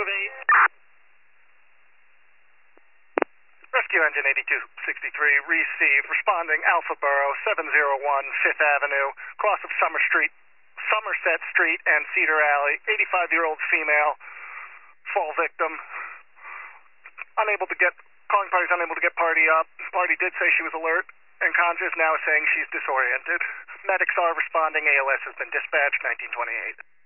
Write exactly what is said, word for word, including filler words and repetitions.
eight. Rescue Engine eighty-two sixty-three, received, responding Alpha Borough, seven oh one Fifth Avenue, cross of Summer Street, Somerset Street and Cedar Alley, eighty-five-year-old female, fall victim, unable to get, calling party's unable to get party up. Party did say she was alert and conscious, now saying she's disoriented. Medics are responding, A L S has been dispatched, nineteen twenty-eight.